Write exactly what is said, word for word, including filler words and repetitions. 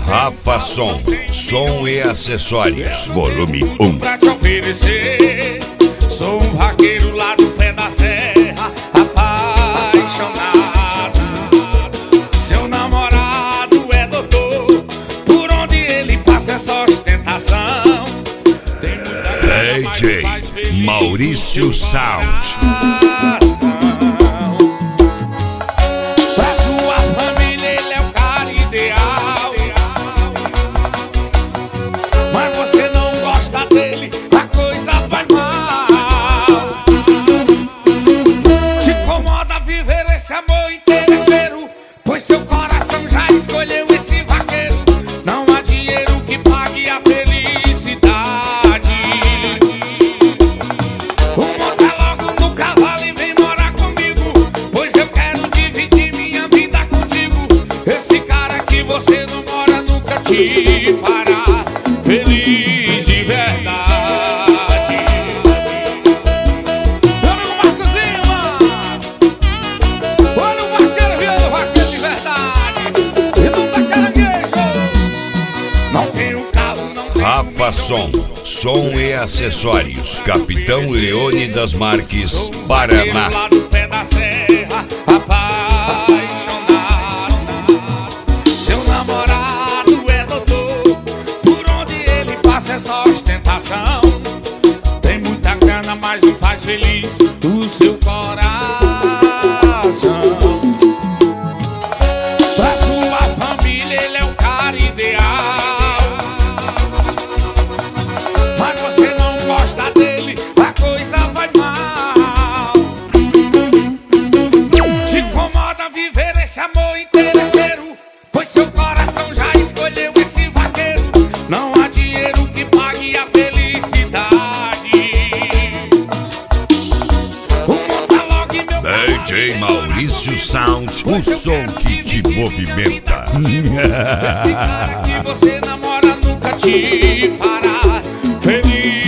Rafa Som, som e acessórios, volume um. Pra te oferecer, sou um vaqueiro lá do pé da serra, apaixonado. Seu namorado é doutor, por onde ele passa é só ostentação. Tem muita D J Maurício Sound. Pra sua família ele é o cara ideal, mas você não gosta dele, a coisa vai mal. Te incomoda viver esse amor interesseiro, pois seu coração já escolheu esse vaqueiro. Não há dinheiro que pague a felicidade. Monta logo no cavalo e vem morar comigo, pois eu quero dividir minha vida contigo. Esse cara que você não mora nunca te fará feliz de verdade. Meu amigo Marcos Lima, olha o vaqueiro virando vaqueiro de verdade. E não dá caranguejo. Não tem um carro, não tem Rafa Som, som e acessórios, Capitão Leônidas Marques, Paraná. lá do pé da serra, apaixonado. Seu namorado é doutor, por onde ele passa é só ostentação. Tem muita grana, mas não faz feliz o seu coração. Pra sua família ele é o cara ideal, mas você não gosta dele, a coisa vai mal. Te incomoda viver esse amor interesseiro, pois seu coração já escolheu esse vaqueiro. Não há dinheiro que pague a felicidade. O monta logo e meu D J Maurício Sound, o som que te movimenta. esse cara que você namora nunca te fará feliz.